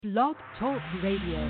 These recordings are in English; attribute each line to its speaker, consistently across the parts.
Speaker 1: Blog Talk Radio.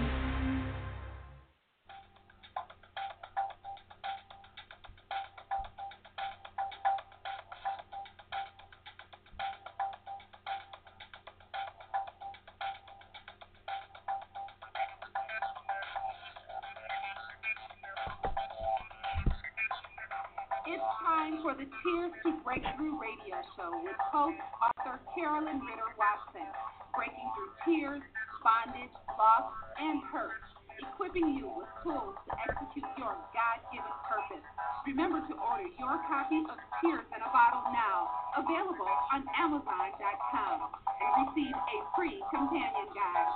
Speaker 2: It's time for the Tears to Breakthrough radio show with host, author Carolyn Ritter Watson, breaking through tears, bondage, loss, and hurt, equipping you with tools to execute your God-given purpose. Remember to order your copy of Tears in a Bottle now, available on Amazon.com, and receive a free companion guide.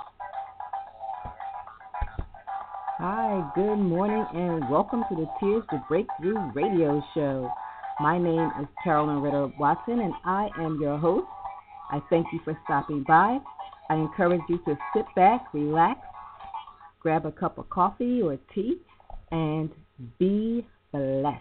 Speaker 3: Hi, good morning, and welcome to the Tears to Breakthrough radio show. My name is Carolyn Ritter Watson, and I am your host. I thank you for stopping by. I encourage you to sit back, relax, grab a cup of coffee or tea, and be blessed.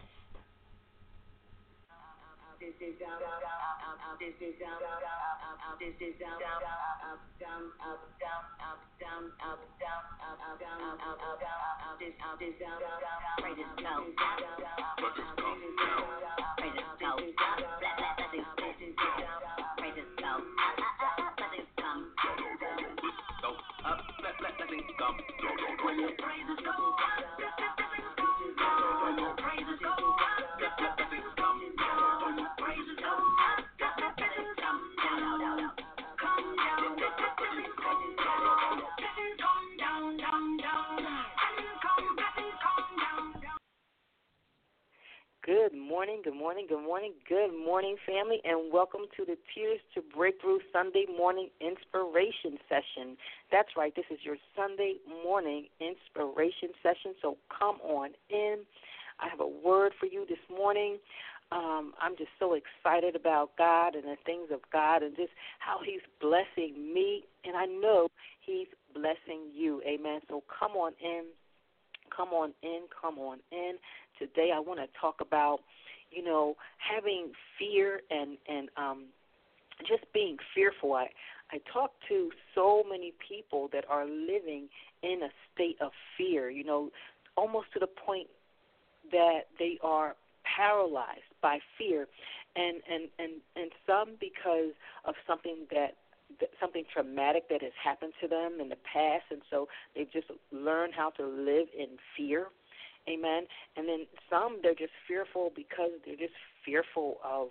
Speaker 4: Good morning, family, and welcome to the Tears to Breakthrough Sunday morning inspiration session. That's right, this is your Sunday morning inspiration session, so come on in. I have a word for you this morning. I'm just so excited about God and the things of God and just how He's blessing me, and I know He's blessing you. Amen. So come on in. Today I want to talk about, having fear and just being fearful. I talk to so many people that are living in a state of fear, almost to the point that they are paralyzed by fear, and some because of something traumatic that has happened to them in the past, and so they've just learned how to live in fear. Amen. And then some, they're just fearful because they're just fearful of,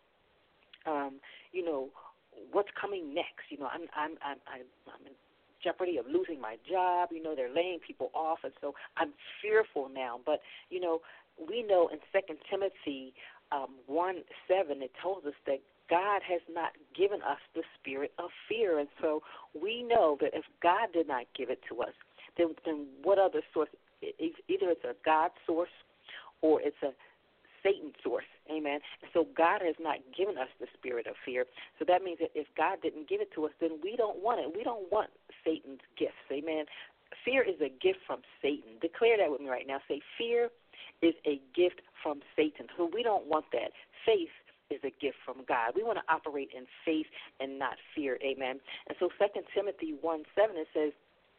Speaker 4: what's coming next. I'm in jeopardy of losing my job. They're laying people off, and so I'm fearful now. But we know in 2 Timothy 1:7, it tells us that God has not given us the spirit of fear, and so we know that if God did not give it to us, then what other source? Either it's a God source or it's a Satan source, amen. And so God has not given us the spirit of fear. So that means that if God didn't give it to us, then we don't want it. We don't want Satan's gifts, amen. Fear is a gift from Satan. Declare that with me right now. Say, fear is a gift from Satan. So we don't want that. Faith is a gift from God. We want to operate in faith and not fear, amen. And so 2 Timothy 1:7, it says,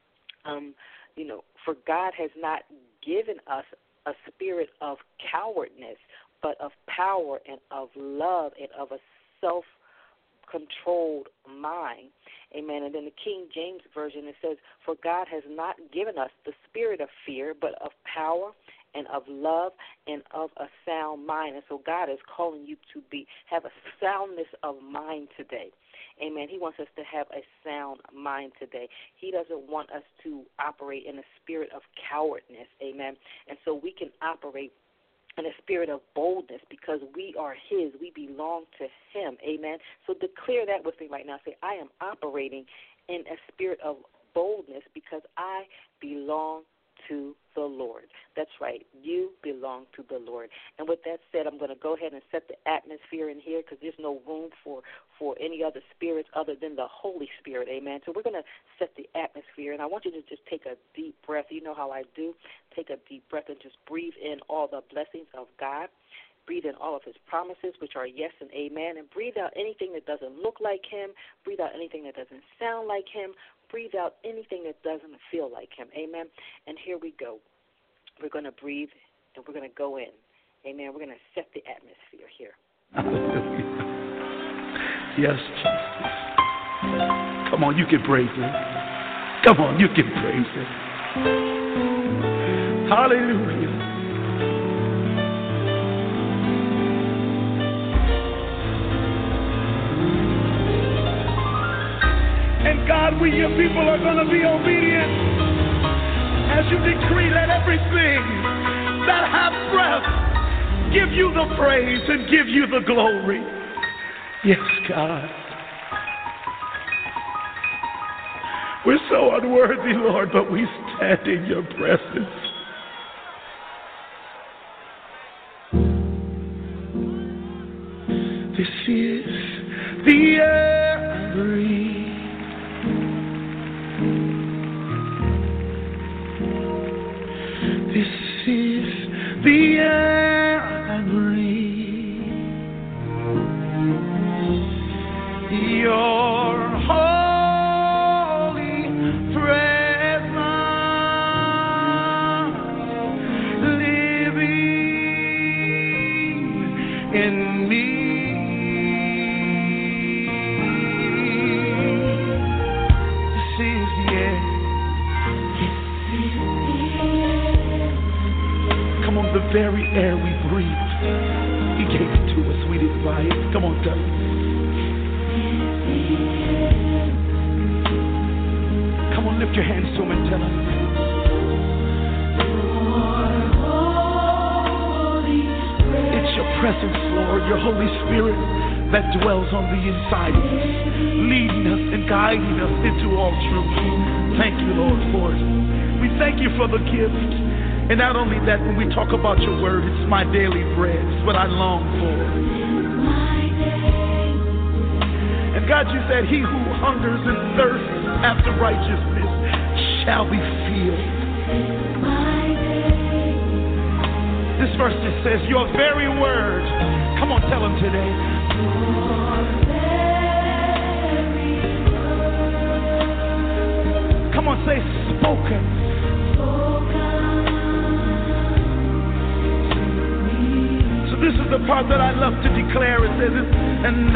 Speaker 4: for God has not given us a spirit of cowardness, but of power and of love and of a self-controlled mind. Amen. And then the King James Version, it says, for God has not given us the spirit of fear, but of power and of love and of a sound mind. And so God is calling you to have a soundness of mind today. Amen. He wants us to have a sound mind today. He doesn't want us to operate in a spirit of cowardness. Amen. And so we can operate in a spirit of boldness because we are His. We belong to Him. Amen. So declare that with me right now. Say, I am operating in a spirit of boldness because I belong to the Lord. That's right. You belong to the Lord. And with that said, I'm going to go ahead and set the atmosphere in here because there's no room for any other spirits other than the Holy Spirit. Amen. So we're going to set the atmosphere, and I want you to just take a deep breath. You know how I do. Take a deep breath and just breathe in all the blessings of God. Breathe in all of His promises, which are yes and amen, and breathe out anything that doesn't look like Him. Breathe out anything that doesn't sound like Him. breathe out anything that doesn't feel like him. Amen. And here we go. We're going to breathe and we're going to go in. Amen. We're going to set the atmosphere here.
Speaker 5: Yes, Jesus. Come on, you can praise him. Come on, you can praise him. Hallelujah. And God, we, your people, are going to be obedient as you decree that everything that have breath give you the praise and give you the glory. Yes, God. We're so unworthy, Lord, but we stand in your presence. This is the air I breathe. This is the air I breathe. Your holy presence living in me. This is the air. Come on, the very air we breathe. He gave it to us. We didn't buy it. Come on, tell us. Come on, lift your hands to him and tell him. It's your presence, Lord, your Holy Spirit that dwells on the inside of us, leading us and guiding us into all truth. Thank you, Lord, for it. We thank you for the gift. And not only that, when we talk about your word, it's my daily bread. It's what I long for. And God, you said, he who hungers and thirsts after righteousness shall be filled. This verse just says, your very word. Come on, tell him today. Come on, say spoken. This is the part that I love to declare. It says, and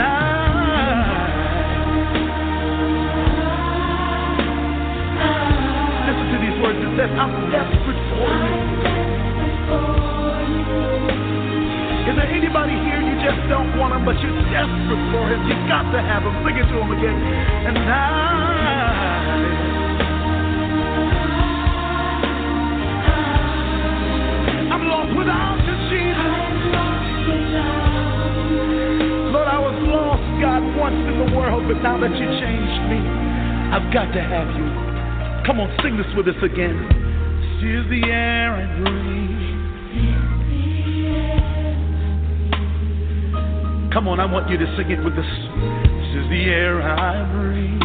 Speaker 5: listen to these words. It says, I'm desperate for you. Is there anybody here you just don't want him, but you're desperate for him? You've got to have him. Sing it to him again. And I'm lost without you, Jesus. Lord, I was lost, God, once in the world, but now that you changed me, I've got to have you. Come on, sing this with us again. This is the air I breathe. Come on, I want you to sing it with us. This is the air I breathe.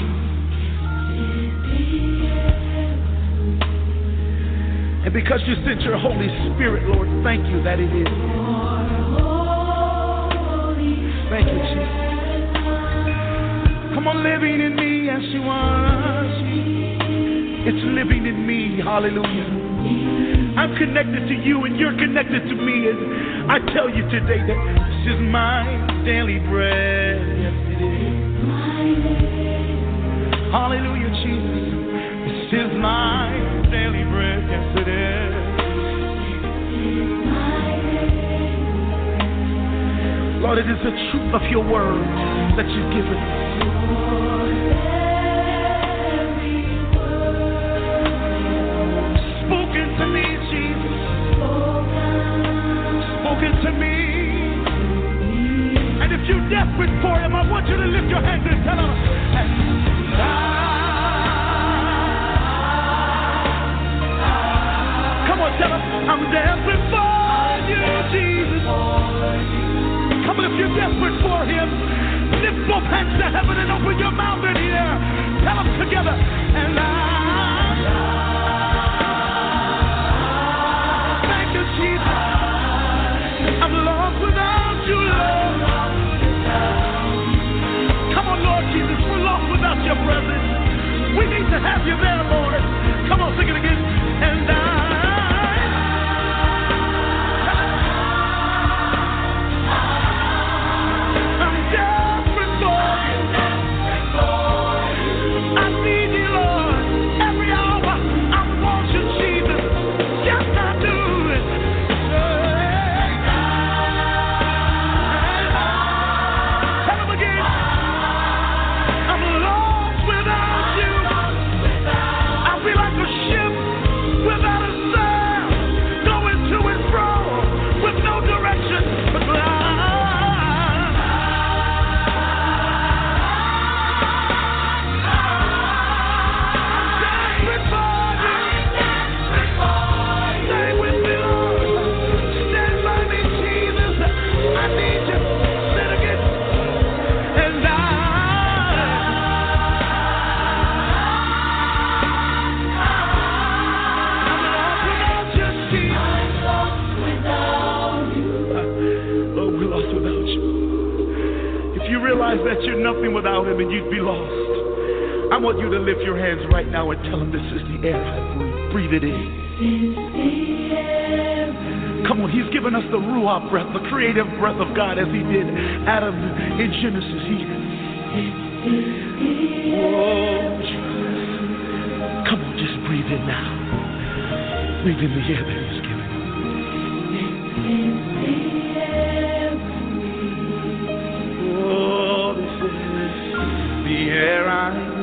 Speaker 5: And because you sent your Holy Spirit, Lord, thank you that it is. Thank you, Jesus. Come on, living in me as you was. It's living in me. Hallelujah. I'm connected to you and you're connected to me. And I tell you today that this is my daily bread. Yes, it is. Hallelujah, Jesus. This is my daily bread. Yes, it is. Lord, it is the truth of your word that you've given us. Spoken to me, Jesus. Spoken to me. And if you're desperate for him, I want you to lift your hands and tell him, come on, tell him, I'm desperate for you, Jesus. Come on, if you're desperate for him, lift both hands to heaven and open your mouth in here. Tell them together. And thank you, Jesus. I'm lost without you, Lord. Come on, Lord Jesus, we're lost without your presence. We need to realize that you're nothing without him and you'd be lost, I want you to lift your hands right now and tell him, this is the air I breathe. Breathe it in. Come on, he's given us the Ruach breath, the creative breath of God, as he did Adam in Genesis. Come on, just breathe in now. Breathe in the air that he's given. Oh, this is the air I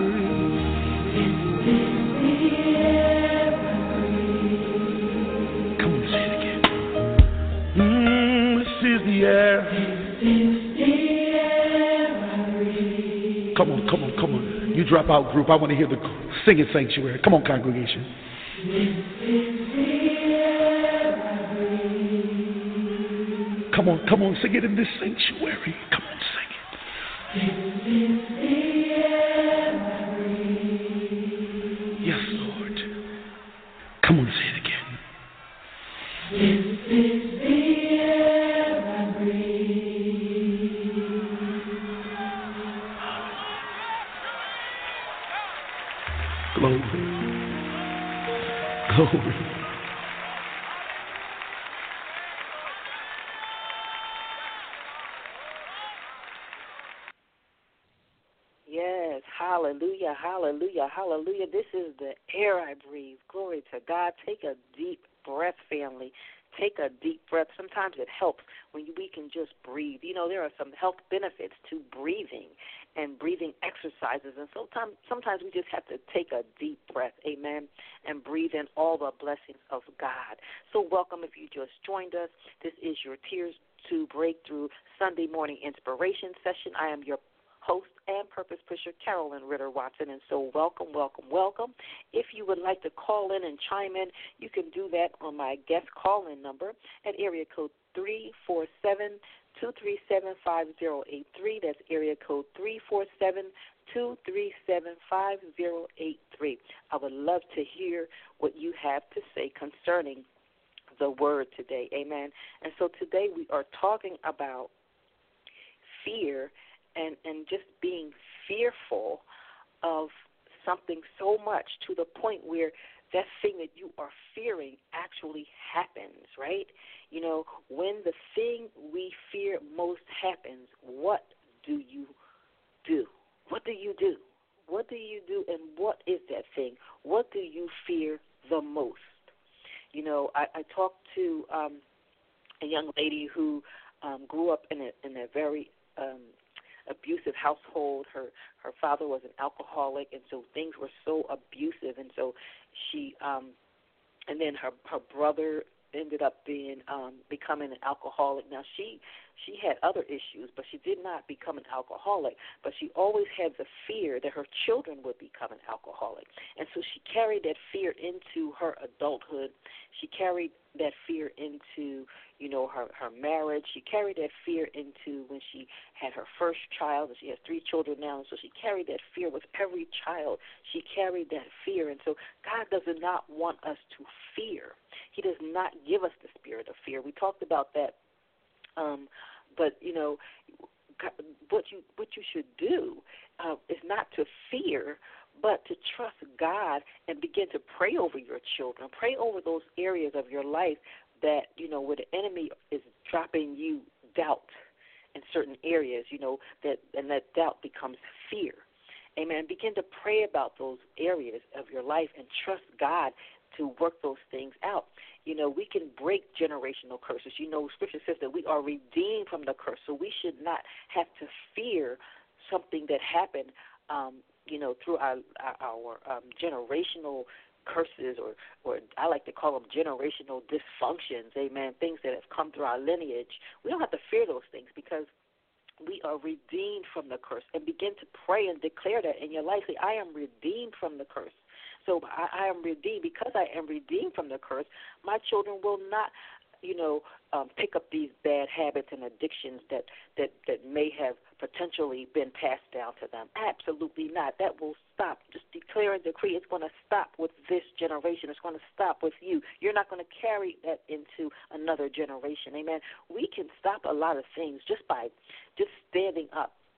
Speaker 5: breathe. Come on, say it again. This is the air. Come on, come on, come on. You drop out, group. I want to hear the singing sanctuary. Come on, congregation. Come on, sing it in this sanctuary. Come on, sing it. Yes, Lord. Come on, say it again. This is the air I breathe. Glory. Glory.
Speaker 4: Yes, hallelujah, hallelujah, hallelujah. This is the air I breathe. Glory to God. Take a deep breath, family. Take a deep breath. Sometimes it helps when we can just breathe. You know, there are some health benefits to breathing and breathing exercises. And sometimes we just have to take a deep breath, amen, and breathe in all the blessings of God. So welcome if you just joined us. This is your Tears to Breakthrough Sunday morning inspiration session. I am your host and purpose pusher, Carolyn Ritter Watson, and so welcome, welcome, welcome. If you would like to call in and chime in, you can do that on my guest call-in number at area code 347-237-5083. That's area code 347-237-5083. I would love to hear what you have to say concerning the word today, amen. And so today we are talking about fear and just being fearful of something so much to the point where that thing that you are fearing actually happens, right? You know, when the thing we fear most happens, what do you do? What do you do? What do you do, and what is that thing? What do you fear the most? You know, I talked to a young lady who grew up in a very abusive household. Her father was an alcoholic, and so things were so abusive, and so she and then her brother ended up becoming an alcoholic. Now she had other issues, but she did not become an alcoholic, but she always had the fear that her children would become an alcoholic. And so she carried that fear into her adulthood. She carried that fear into, you know, her marriage. She carried that fear into when she had her first child, and she has 3 children now, and so she carried that fear with every child. She carried that fear, and so God does not want us to fear. He does not give us the spirit of fear. We talked about that, but, you know, what you should do is not to fear, but to trust God and begin to pray over your children. Pray over those areas of your life that, you know, where the enemy is dropping you doubt in certain areas, you know, and that doubt becomes fear. Amen. Begin to pray about those areas of your life and trust God to work those things out. You know, we can break generational curses. You know, Scripture says that we are redeemed from the curse, so we should not have to fear something that happened, you know, through our generational curses, or I like to call them generational dysfunctions, amen, things that have come through our lineage. We don't have to fear those things because we are redeemed from the curse. And begin to pray and declare that in your life. Say, I am redeemed from the curse. So I am redeemed. Because I am redeemed from the curse, my children will not, you know, pick up these bad habits and addictions that may have potentially been passed down to them. Absolutely not. That will stop. Just declare and decree it's going to stop with this generation. It's going to stop with you. You're not going to carry that into another generation. Amen. We can stop a lot of things just by standing up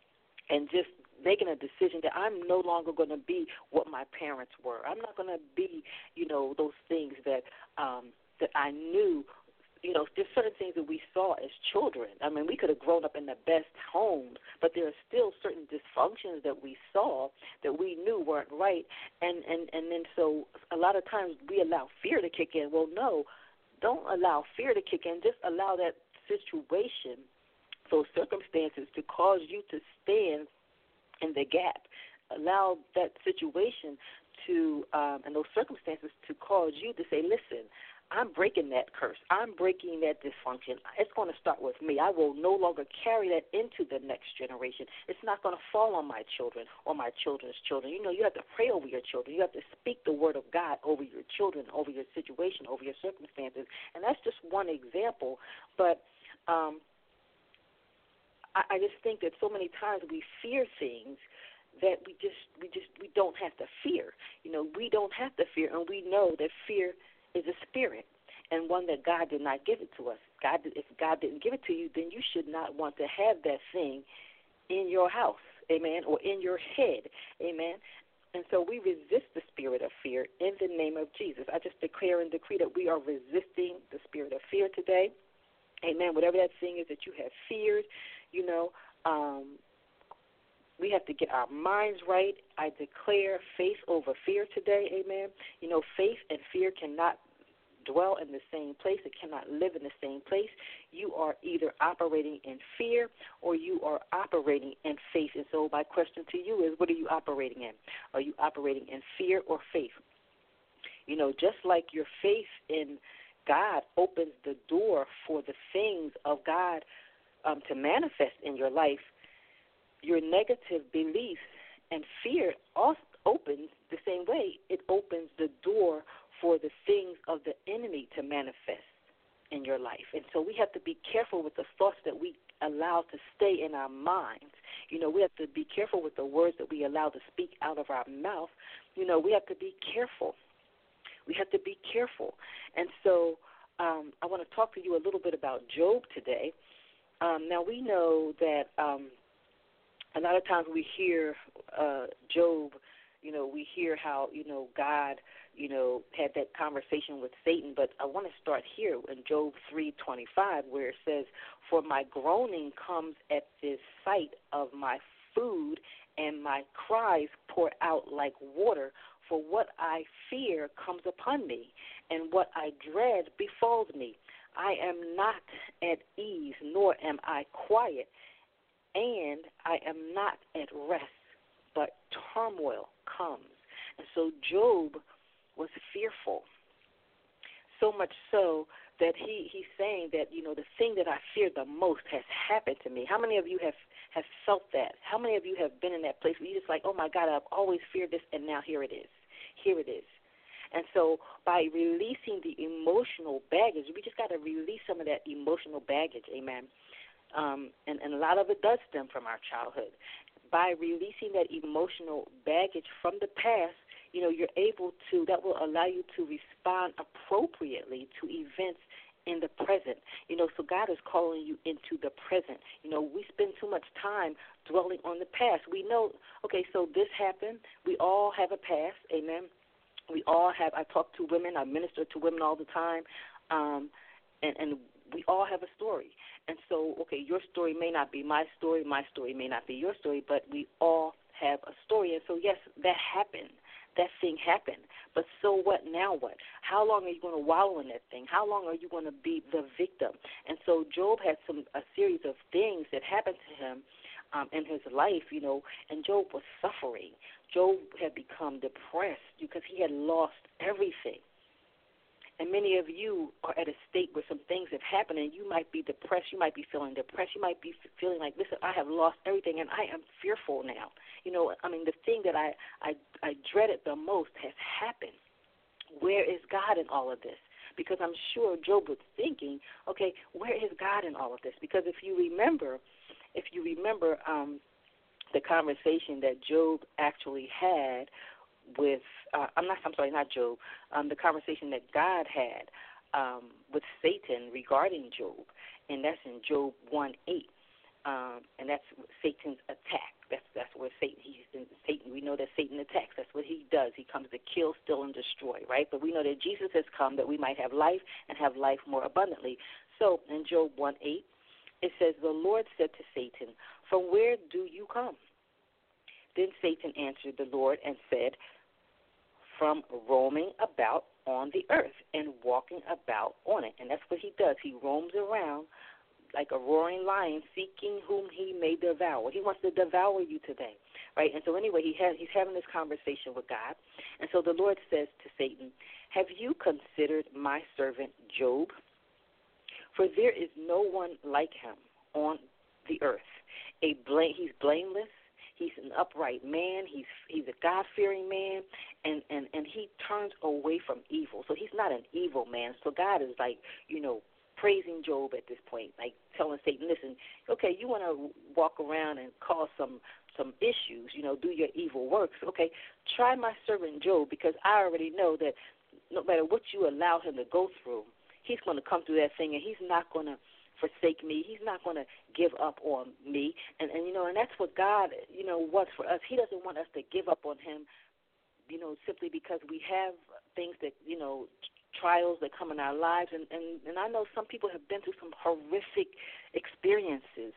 Speaker 4: and just making a decision that I'm no longer going to be what my parents were. I'm not going to be, those things that that I knew. There's certain things that we saw as children. I mean, we could have grown up in the best homes, but there are still certain dysfunctions that we saw that we knew weren't right. And then so a lot of times we allow fear to kick in. Well, no, don't allow fear to kick in. Just allow that situation, those circumstances, to cause you to stand in the gap. Allow that situation to, and those circumstances to cause you to say, listen, I'm breaking that curse. I'm breaking that dysfunction. It's going to start with me. I will no longer carry that into the next generation. It's not going to fall on my children or my children's children. You have to pray over your children. You have to speak the word of God over your children, over your situation, over your circumstances. And that's just one example. But I just think that so many times we fear things that we don't have to fear. We don't have to fear, and we know that fear is a spirit, and one that God did not give it to us. If God didn't give it to you, then you should not want to have that thing in your house, amen, or in your head, amen. And so we resist the spirit of fear in the name of Jesus. I just declare and decree that we are resisting the spirit of fear today, amen. Whatever that thing is that you have feared, we have to get our minds right. I declare faith over fear today, amen. Faith and fear cannot dwell in the same place. It cannot live in the same place. You are either operating in fear or you are operating in faith. And so my question to you is, what are you operating in? Are you operating in fear or faith? Just like your faith in God opens the door for the things of God to manifest in your life, your negative beliefs and fear also opens the same way. It opens the door for the things of the enemy to manifest in your life. And so we have to be careful with the thoughts that we allow to stay in our minds. We have to be careful with the words that we allow to speak out of our mouth. We have to be careful. We have to be careful. And so I want to talk to you a little bit about Job today. Now, we know that a lot of times we hear Job, we hear how, God, had that conversation with Satan. But I want to start here in Job 3:25, where it says, "For my groaning comes at the sight of my food, and my cries pour out like water. For what I fear comes upon me, and what I dread befalls me. I am not at ease, nor am I quiet, and I am not at rest, but turmoil comes." And so Job was fearful, so much so that he's saying that, the thing that I fear the most has happened to me. How many of you have felt that? How many of you have been in that place where you're just like, oh, my God, I've always feared this, and now here it is. Here it is. And so by releasing the emotional baggage, we just got to release some of that emotional baggage, amen. And a lot of it does stem from our childhood. By releasing that emotional baggage from the past, you're able to, that will allow you to respond appropriately to events in the present. So God is calling you into the present. We spend too much time dwelling on the past. We know, okay, so this happened. We all have a past, amen. We all have, I talk to women, I minister to women all the time, and we all have a story. And so, okay, your story may not be my story may not be your story, but we all have a story. And so, yes, that happened. That thing happened. But so what, now what? How long are you going to wallow in that thing? How long are you going to be the victim? And so Job had a series of things that happened to him in his life, and Job was suffering. Job had become depressed because he had lost everything. And many of you are at a state where some things have happened, and you might be depressed. You might be feeling depressed. You might be feeling like, listen, I have lost everything, and I am fearful now. The thing that I dreaded the most has happened. Where is God in all of this? Because I'm sure Job was thinking, okay, where is God in all of this? Because if you remember the conversation that Job actually had with, not Job, the conversation that God had with Satan regarding Job, and that's in Job 1:8, and that's Satan's attack. That's where Satan. Satan. We know that Satan attacks. That's what he does. He comes to kill, steal, and destroy. Right? But we know that Jesus has come that we might have life and have life more abundantly. So in Job 1:8, it says, "The Lord said to Satan, 'From where do you come?' Then Satan answered the Lord and said, 'From roaming about on the earth and walking about on it.'" And that's what he does. He roams around like a roaring lion, seeking whom he may devour. He wants to devour you today, right? And so anyway, he's having this conversation with God. And so the Lord says to Satan, "Have you considered my servant Job? For there is no one like him on the earth. He's blameless. He's an upright man. He's a God-fearing man, and he turns away from evil. So he's not an evil man. So God is like, praising Job at this point, like telling Satan, listen, okay, you want to walk around and cause some issues, do your evil works. Okay, try my servant Job, because I already know that no matter what you allow him to go through, he's going to come through that thing, and he's not going to forsake me. He's not going to give up on me. And that's what God, wants for us. He doesn't want us to give up on him, simply because we have things that, trials that come in our lives. And I know some people have been through some horrific experiences.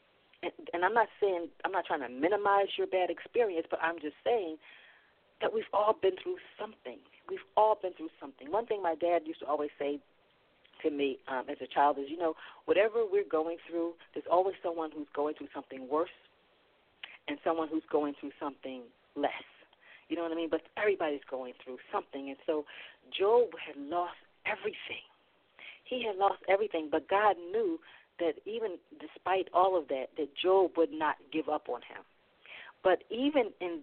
Speaker 4: And I'm not trying to minimize your bad experience, but I'm just saying that we've all been through something. We've all been through something. One thing my dad used to always say to me as a child is, whatever we're going through, there's always someone who's going through something worse and someone who's going through something less. You know what I mean? But everybody's going through something. And so Job had lost everything. He had lost everything, but God knew that even despite all of that, that Job would not give up on him. But even in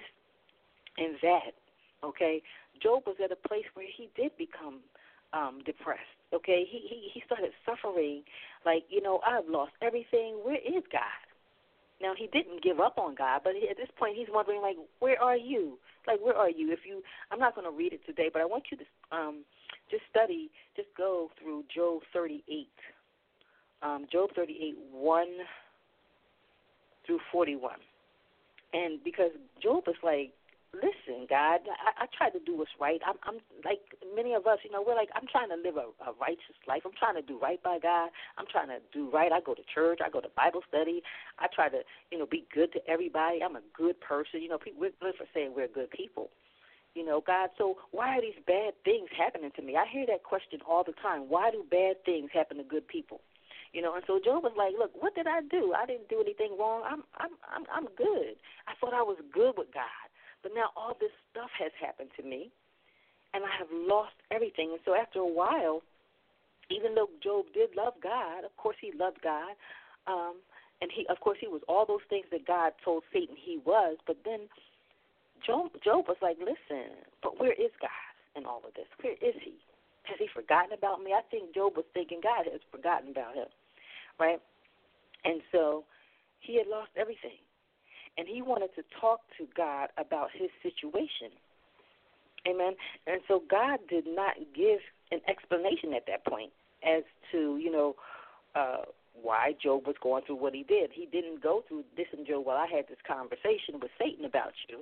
Speaker 4: that, okay, Job was at a place where he did become depressed. Okay, he started suffering like, I've lost everything. Where is God? Now, he didn't give up on God, but at this point he's wondering, like, where are you? Like, where are you? I'm not going to read it today, but I want you to just go through Job 38. Job 38, 1 through 41. And because Job is like, listen, God, I try to do what's right. I'm like many of us, we're like, I'm trying to live a righteous life. I'm trying to do right by God. I'm trying to do right. I go to church. I go to Bible study. I try to, be good to everybody. I'm a good person. We're good for saying we're good people. God, so why are these bad things happening to me? I hear that question all the time. Why do bad things happen to good people? And so Job was like, look, what did I do? I didn't do anything wrong. I'm good. I thought I was good with God. But now all this stuff has happened to me, and I have lost everything. And so after a while, even though Job did love God, of course he loved God, and he was all those things that God told Satan he was. But then Job was like, listen, but where is God in all of this? Where is he? Has he forgotten about me? I think Job was thinking God has forgotten about him, right? And so he had lost everything. And he wanted to talk to God about his situation. Amen. And so God did not give an explanation at that point as to, why Job was going through what he did. He didn't go through this and Job, well, I had this conversation with Satan about you.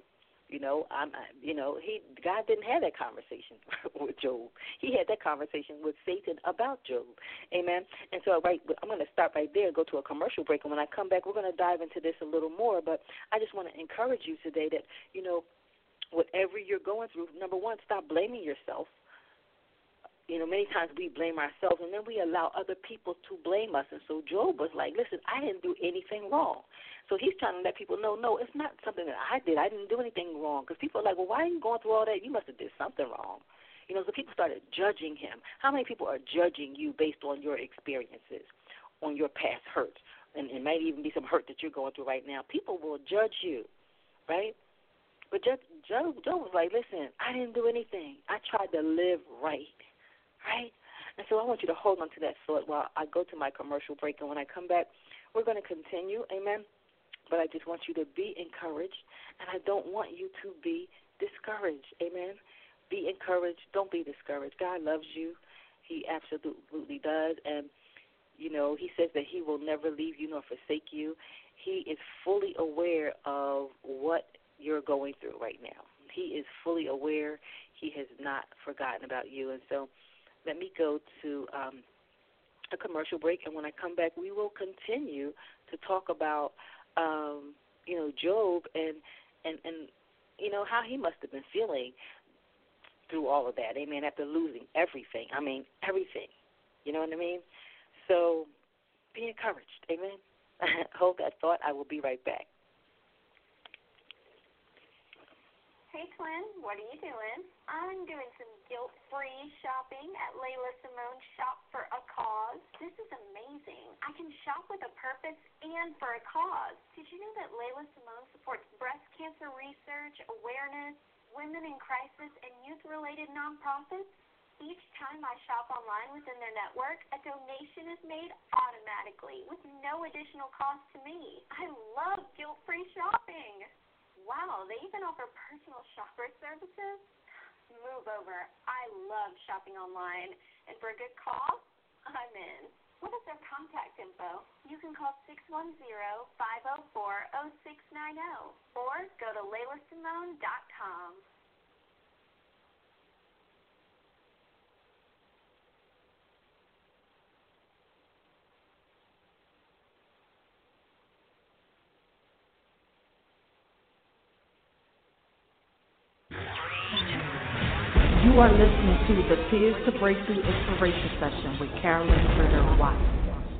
Speaker 4: God didn't have that conversation with Job. He had that conversation with Satan about Job. Amen. And so, I'm going to stop right there and go to a commercial break. And when I come back, we're going to dive into this a little more. But I just want to encourage you today that, whatever you're going through, number one, stop blaming yourself. Many times we blame ourselves, and then we allow other people to blame us. And so Job was like, listen, I didn't do anything wrong. So he's trying to let people know, no, it's not something that I did. I didn't do anything wrong. Because people are like, well, why are you going through all that? You must have did something wrong. So people started judging him. How many people are judging you based on your experiences, on your past hurts? And it might even be some hurt that you're going through right now. People will judge you, right? But Job was like, listen, I didn't do anything. I tried to live right. Right? And so I want you to hold on to that thought while I go to my commercial break. And when I come back, we're going to continue. Amen. But I just want you to be encouraged, and I don't want you to be discouraged. Amen. Be encouraged. Don't be discouraged. God loves you. He absolutely does. And, he says that he will never leave you nor forsake you. He is fully aware of what you're going through right now. He is fully aware. He has not forgotten about you. And so let me go to a commercial break, and when I come back, we will continue to talk about, Job and how he must have been feeling through all of that, amen, after losing everything. I mean, everything. You know what I mean? So be encouraged, amen. Hold that thought. I will be right back.
Speaker 6: Hey, Twin, what are you doing? I'm doing some guilt-free shopping at Layla Simone Shop for a Cause. This is amazing. I can shop with a purpose and for a cause. Did you know that Layla Simone supports breast cancer research, awareness, women in crisis, and youth-related nonprofits? Each time I shop online within their network, a donation is made automatically with no additional cost to me. I love guilt-free shopping. Wow, they even offer personal shopper services? Move over. I love shopping online. And for a good cause, I'm in. What is their contact info? You can call 610-504-0690 or go to LaylaSimone.com.
Speaker 1: You are listening to the Tears to Breakthrough Inspiration Session with Carolyn Ritter Watson.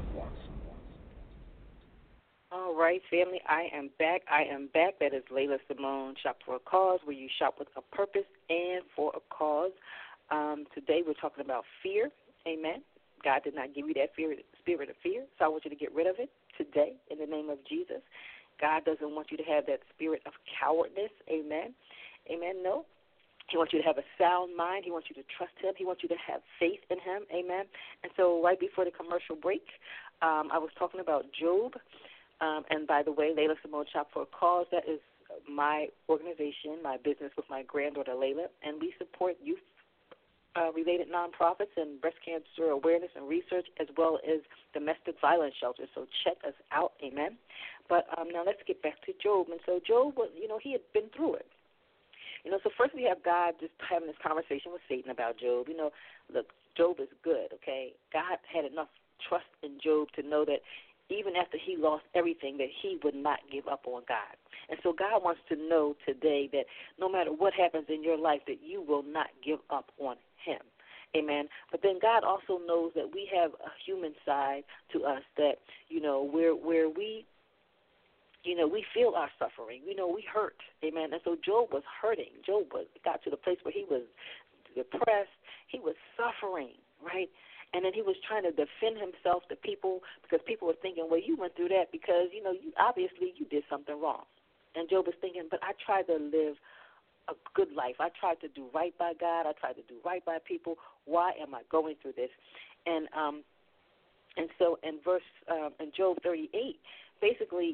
Speaker 4: All right, family, I am back. That is Layla Simone, Shop for a Cause, where you shop with a purpose and for a cause. Today we're talking about fear. Amen. God did not give you that spirit of fear, so I want you to get rid of it today in the name of Jesus. God doesn't want you to have that spirit of cowardness. Amen. Amen. No. He wants you to have a sound mind. He wants you to trust him. He wants you to have faith in him. Amen. And so right before the commercial break, I was talking about Job. And by the way, Layla Simone Shop for a Cause, that is my organization, my business with my granddaughter Layla, and we support youth-related nonprofits and breast cancer awareness and research, as well as domestic violence shelters. So check us out. Amen. But now let's get back to Job. And so Job was, he had been through it. So first we have God just having this conversation with Satan about Job. Look, Job is good, okay? God had enough trust in Job to know that even after he lost everything, that he would not give up on God. And so God wants to know today that no matter what happens in your life, that you will not give up on him. Amen. But then God also knows that we have a human side to us that, where we we feel our suffering. We hurt. Amen. And so Job was hurting. Job got to the place where he was depressed. He was suffering, right? And then he was trying to defend himself to people because people were thinking, well, you went through that because, you obviously you did something wrong. And Job was thinking, but I tried to live a good life. I tried to do right by God. I tried to do right by people. Why am I going through this? And so in Job 38, basically,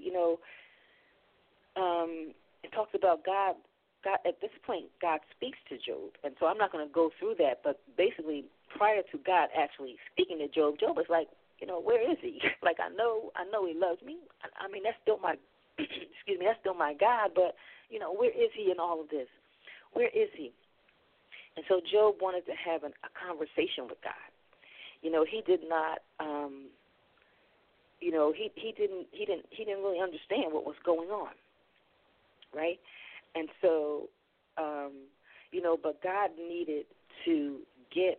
Speaker 4: it talks about God. At this point, God speaks to Job, and so I'm not going to go through that. But basically, prior to God actually speaking to Job, Job was like, where is he? Like I know he loves me. I mean, that's still my, that's still my God. But where is he in all of this? Where is he? And so Job wanted to have a conversation with God. He did not. He didn't really understand what was going on, right? And so, but God needed to get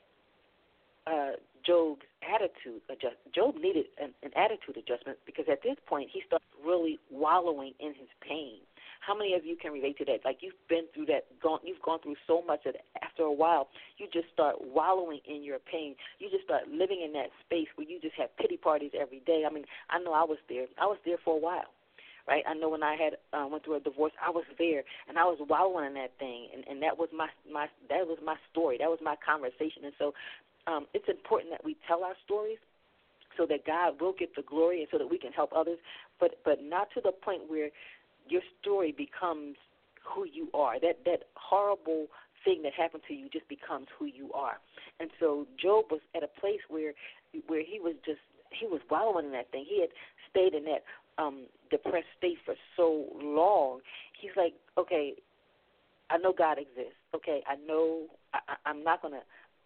Speaker 4: Job's attitude adjusted. Job needed an attitude adjustment because at this point he started really wallowing in his pain. How many of you can relate to that? Like you've been through that, you've gone through so much that after a while you just start wallowing in your pain. You just start living in that space where you just have pity parties every day. I mean, I know I was there. I was there for a while, right? I know when I had went through a divorce, I was there and I was wallowing in that thing, and that was my story. That was my conversation. And so it's important that we tell our stories so that God will get the glory and so that we can help others, but not to the point where your story becomes who you are. That horrible thing that happened to you just becomes who you are. And so Job was at a place where he was wallowing in that thing. He had stayed in that depressed state for so long, he's like, okay, I know God exists. Okay, I know I'm not going to,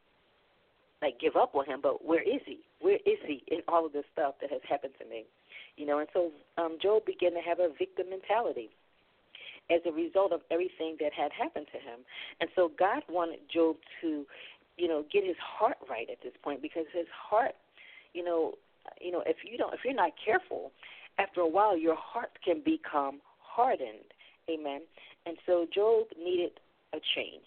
Speaker 4: like, give up on him, but where is he? Where is he in all of this stuff that has happened to me? You know, and so Job began to have a victim mentality as a result of everything that had happened to him. And so God wanted Job to, you know, get his heart right at this point, because his heart, you know, if you're not careful, after a while your heart can become hardened. Amen. And so Job needed a change.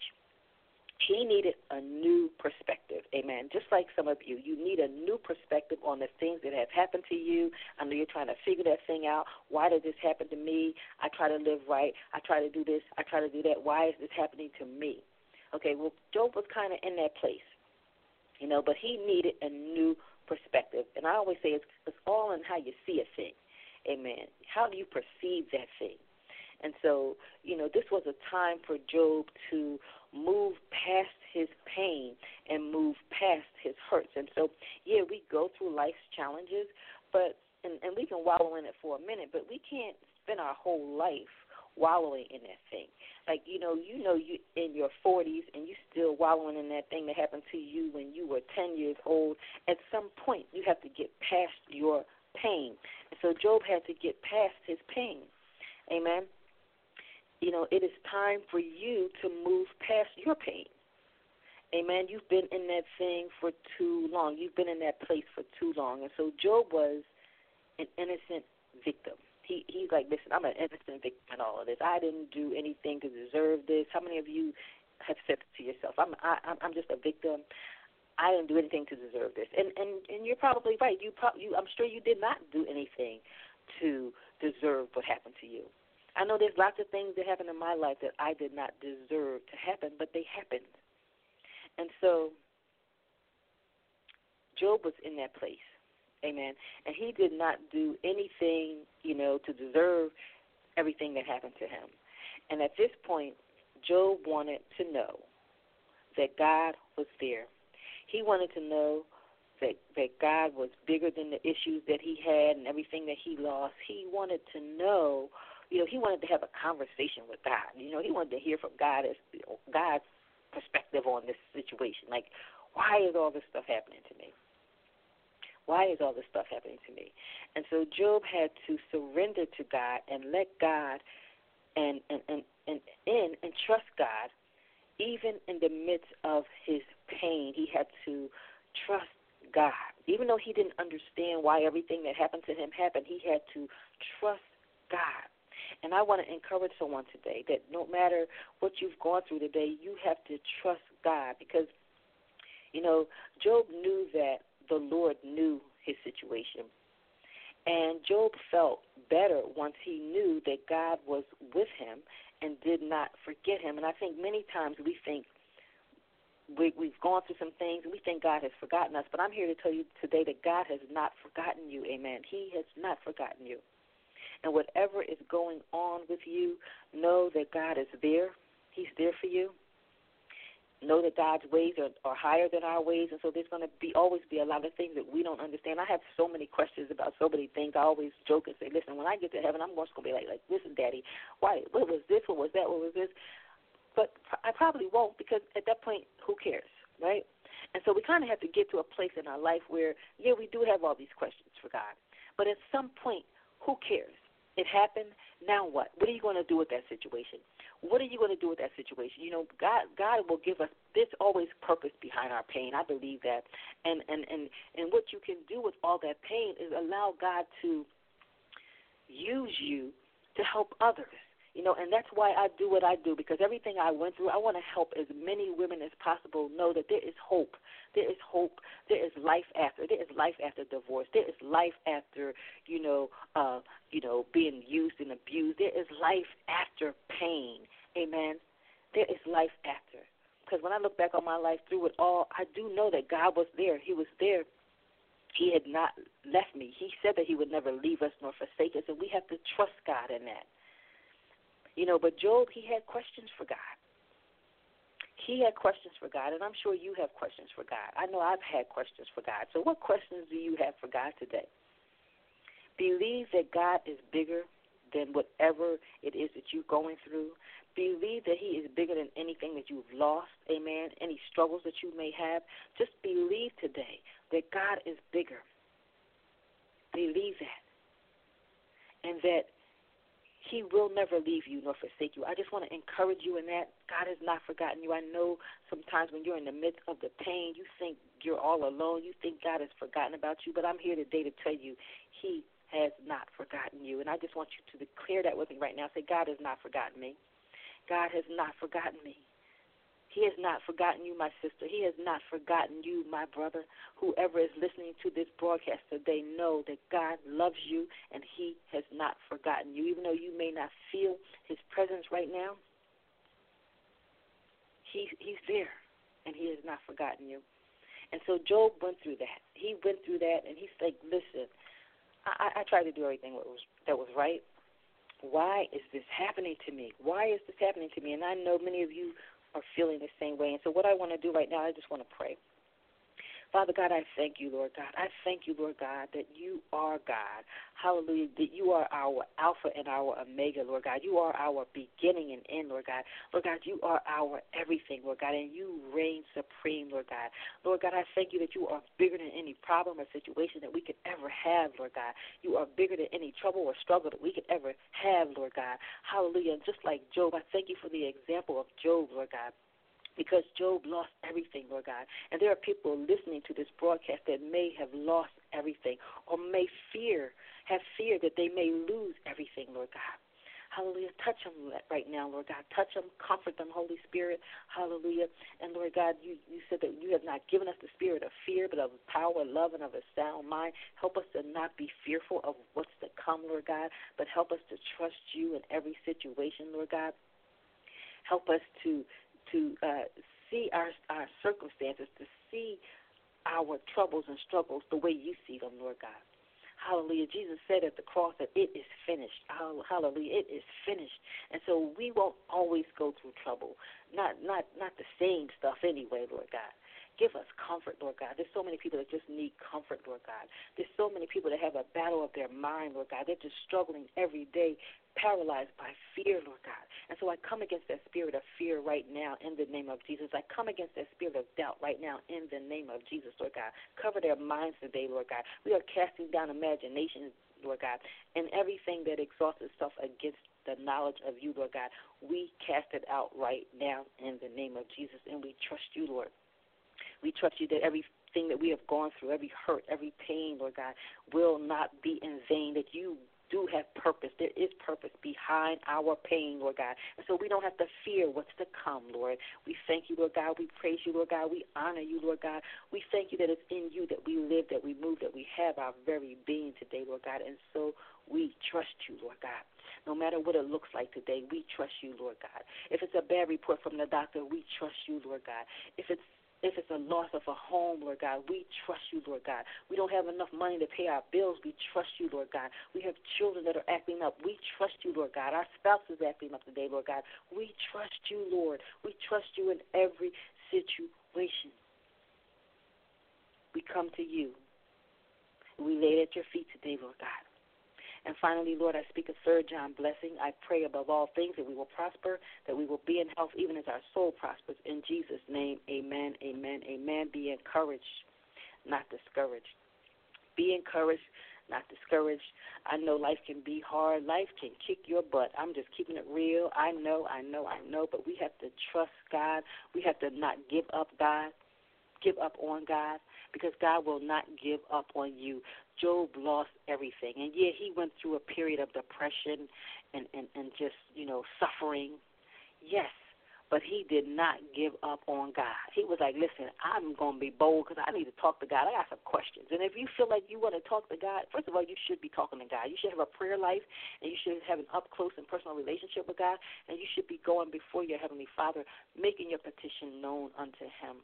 Speaker 4: He needed a new perspective. Amen. Just like some of you, you need a new perspective on the things that have happened to you. I know you're trying to figure that thing out. Why did this happen to me? I try to live right. I try to do this. I try to do that. Why is this happening to me? Okay, well, Job was kind of in that place, you know, but he needed a new perspective. And I always say it's all in how you see a thing. Amen. How do you perceive that thing? And so, you know, this was a time for Job to move past his pain and move past his hurts. And so, yeah, we go through life's challenges, but and we can wallow in it for a minute, but we can't spend our whole life wallowing in that thing. Like, you in your 40s and you still wallowing in that thing that happened to you when you were 10 years old. At some point, you have to get past your pain. And so Job had to get past his pain. Amen. You know, it is time for you to move past your pain. Amen. You've been in that thing for too long. You've been in that place for too long. And so Job was an innocent victim. He's like, listen, I'm an innocent victim in all of this. I didn't do anything to deserve this. How many of you have said to yourself, I'm just a victim. I didn't do anything to deserve this. And you're probably right. I'm sure you did not do anything to deserve what happened to you. I know there's lots of things that happened in my life that I did not deserve to happen, but they happened. And so Job was in that place, amen, and he did not do anything, to deserve everything that happened to him. And at this point, Job wanted to know that God was there. He wanted to know that God was bigger than the issues that he had and everything that he lost. He wanted to know, he wanted to have a conversation with God. He wanted to hear from God as God's perspective on this situation. Like, why is all this stuff happening to me? Why is all this stuff happening to me? And so Job had to surrender to God and let God and trust God even in the midst of his pain. He had to trust God. Even though he didn't understand why everything that happened to him happened, he had to trust God. And I want to encourage someone today that no matter what you've gone through today, you have to trust God because, Job knew that the Lord knew his situation. And Job felt better once he knew that God was with him and did not forget him. And I think many times we think we've gone through some things and we think God has forgotten us. But I'm here to tell you today that God has not forgotten you. Amen. He has not forgotten you. And whatever is going on with you, know that God is there. He's there for you. Know that God's ways are higher than our ways, and so there's going to always be a lot of things that we don't understand. I have so many questions about so many things. I always joke and say, listen, when I get to heaven, I'm just going to be like, listen, Daddy, why? What was this? What was that? What was this? But I probably won't because at that point, who cares, right? And so we kind of have to get to a place in our life where, yeah, we do have all these questions for God. But at some point, who cares? It happened. Now what? What are you going to do with that situation? What are you going to do with that situation? God will give us. There's always purpose behind our pain. I believe that. And what you can do with all that pain is allow God to use you to help others. And that's why I do what I do, because everything I went through, I want to help as many women as possible know that there is hope. There is hope. There is life after. There is life after divorce. There is life after, being used and abused. There is life after pain. Amen. There is life after. Because when I look back on my life through it all, I do know that God was there. He was there. He had not left me. He said that he would never leave us nor forsake us, and we have to trust God in that. But Job, he had questions for God. He had questions for God, and I'm sure you have questions for God. I know I've had questions for God. So what questions do you have for God today? Believe that God is bigger than whatever it is that you're going through. Believe that he is bigger than anything that you've lost, amen, any struggles that you may have. Just believe today that God is bigger. Believe that. And that he will never leave you nor forsake you. I just want to encourage you in that. God has not forgotten you. I know sometimes when you're in the midst of the pain, you think you're all alone. You think God has forgotten about you. But I'm here today to tell you he has not forgotten you. And I just want you to declare that with me right now. Say, God has not forgotten me. God has not forgotten me. He has not forgotten you, my sister. He has not forgotten you, my brother. Whoever is listening to this broadcast today, know that God loves you and he has not forgotten you. Even though you may not feel his presence right now, he's there and he has not forgotten you. And so Job went through that. He went through that and he's like, listen, I tried to do everything that was right. Why is this happening to me? Why is this happening to me? And I know many of you are feeling the same way. And so what I want to do right now, I just want to pray. Father God, I thank you, Lord God. I thank you, Lord God, that you are God. Hallelujah, that you are our Alpha and our Omega, Lord God. You are our beginning and end, Lord God. Lord God, you are our everything, Lord God, and you reign supreme, Lord God. Lord God, I thank you that you are bigger than any problem or situation that we could ever have, Lord God. You are bigger than any trouble or struggle that we could ever have, Lord God. Hallelujah. And just like Job, I thank you for the example of Job, Lord God, because Job lost everything, Lord God. And there are people listening to this broadcast that may have lost everything or may have fear that they may lose everything, Lord God. Hallelujah. Touch them right now, Lord God. Touch them. Comfort them, Holy Spirit. Hallelujah. And, Lord God, you said that you have not given us the spirit of fear, but of power, love, and of a sound mind. Help us to not be fearful of what's to come, Lord God, but help us to trust you in every situation, Lord God. Help us to see our circumstances, to see our troubles and struggles the way you see them, Lord God. Hallelujah. Jesus said at the cross that it is finished. Hallelujah. It is finished. And so we won't always go through trouble. Not the same stuff anyway, Lord God. Give us comfort, Lord God. There's so many people that just need comfort, Lord God. There's so many people that have a battle of their mind, Lord God. They're just struggling every day, paralyzed by fear, Lord God. And so I come against that spirit of fear right now in the name of Jesus. I come against that spirit of doubt right now in the name of Jesus, Lord God. Cover their minds today, Lord God. We are casting down imaginations, Lord God, and everything that exalts itself against the knowledge of you, Lord God. We cast it out right now in the name of Jesus, and we trust you, Lord. We trust you that everything that we have gone through, every hurt, every pain, Lord God, will not be in vain, that you do have purpose. There is purpose behind our pain, Lord God. And so we don't have to fear what's to come, Lord. We thank you, Lord God. We praise you, Lord God. We honor you, Lord God. We thank you that it's in you that we live, that we move, that we have our very being today, Lord God. And so we trust you, Lord God. No matter what it looks like today, we trust you, Lord God. If it's a bad report from the doctor, we trust you, Lord God. If it's a loss of a home, Lord God, we trust you, Lord God. We don't have enough money to pay our bills. We trust you, Lord God. We have children that are acting up. We trust you, Lord God. Our spouse is acting up today, Lord God. We trust you, Lord. We trust you in every situation. We come to you. We lay it at your feet today, Lord God. And finally, Lord, I speak a third John blessing. I pray above all things that we will prosper, that we will be in health even as our soul prospers. In Jesus' name, amen, amen, amen. Be encouraged, not discouraged. Be encouraged, not discouraged. I know life can be hard. Life can kick your butt. I'm just keeping it real. I know, but we have to trust God. We have to not give up on God, because God will not give up on you. Job lost everything. And, yeah, he went through a period of depression and just, suffering. Yes, but he did not give up on God. He was like, listen, I'm going to be bold because I need to talk to God. I got some questions. And if you feel like you want to talk to God, first of all, you should be talking to God. You should have a prayer life, and you should have an up-close and personal relationship with God, and you should be going before your Heavenly Father, making your petition known unto him.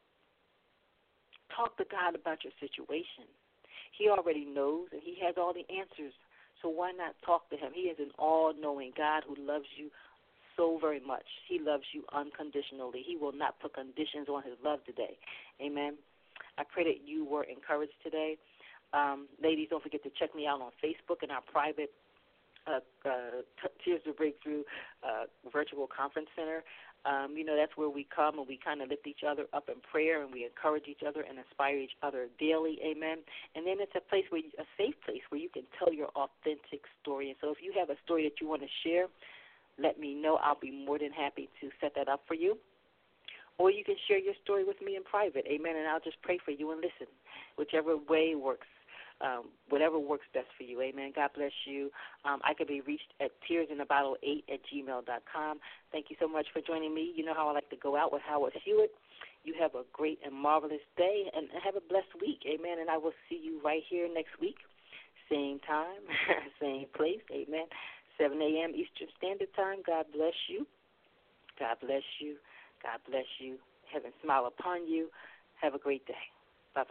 Speaker 4: Talk to God about your situation. He already knows, and he has all the answers. So why not talk to him? He is an all-knowing God who loves you so very much. He loves you unconditionally. He will not put conditions on his love today. Amen. I pray that you were encouraged today. Ladies, don't forget to check me out on Facebook in our private Tears to Breakthrough virtual conference center. That's where we come and we kind of lift each other up in prayer, and we encourage each other and inspire each other daily. Amen. And then it's a safe place where you can tell your authentic story. And so if you have a story that you want to share, let me know. I'll be more than happy to set that up for you. Or you can share your story with me in private. Amen. And I'll just pray for you and listen, whichever way works. Whatever works best for you. Amen. God bless you. I can be reached at tearsinabottle8@gmail.com. Thank you so much for joining me. You know how I like to go out with Howard Hewitt. You have a great and marvelous day, and have a blessed week. Amen. And I will see you right here next week. Same time, same place. Amen. 7 a.m. Eastern Standard Time. God bless you. God bless you. God bless you. Heaven smile upon you. Have a great day. Bye-bye.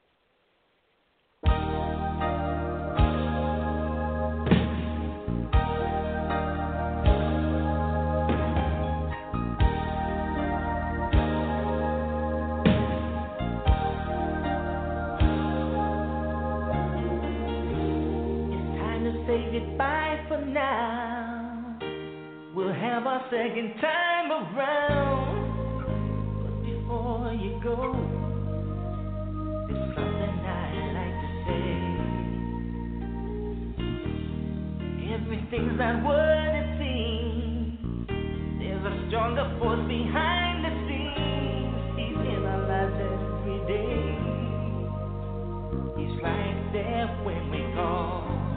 Speaker 7: Say goodbye for now. We'll have our second time around. But before you go, there's something I'd like to say. Everything's not what it seems. There's a stronger force behind the scenes. He's in our lives every day. He's right there when we call.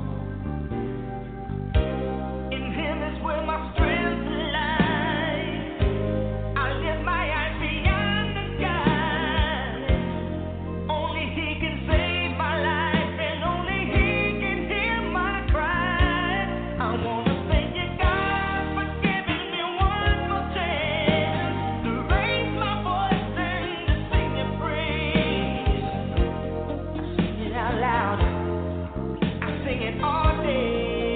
Speaker 7: Where my strength lies, I lift my eyes beyond the sky. Only He can save my life, and only He can hear my cry. I wanna thank you, God, for giving me one more chance to raise my voice and to sing Your praise. I sing it out loud, I sing it all day.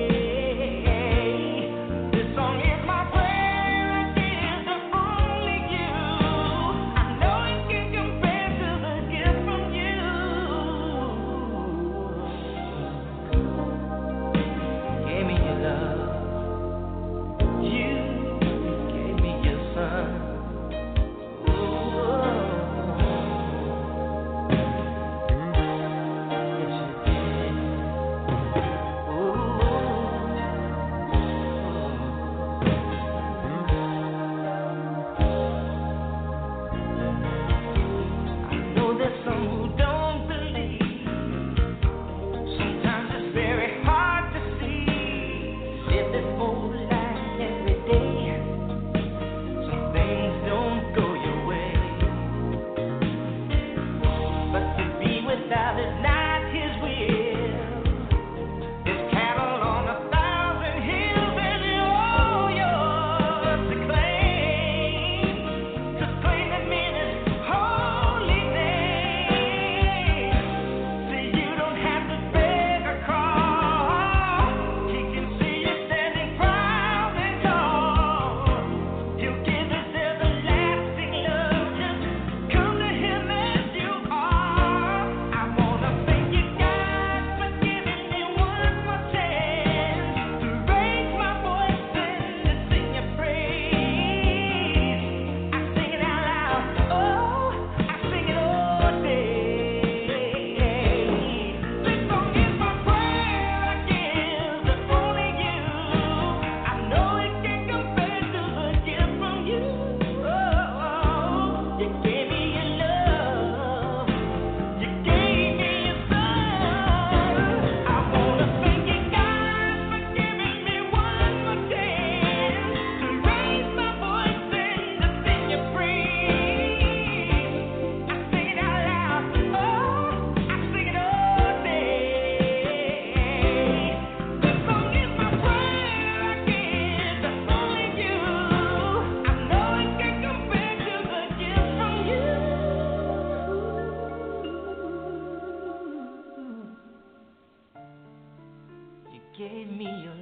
Speaker 7: Gave me your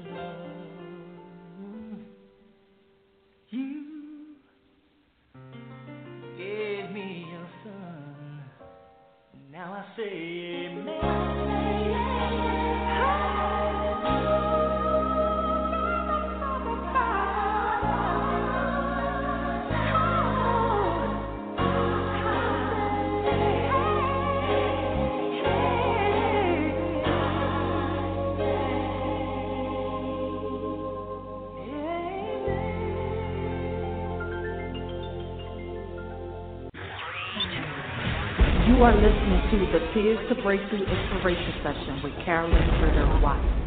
Speaker 7: love. You gave me your son. Now I say amen.
Speaker 1: You are listening to the Tears to Breakthrough Inspiration Session with Carolyn Ritter Watts.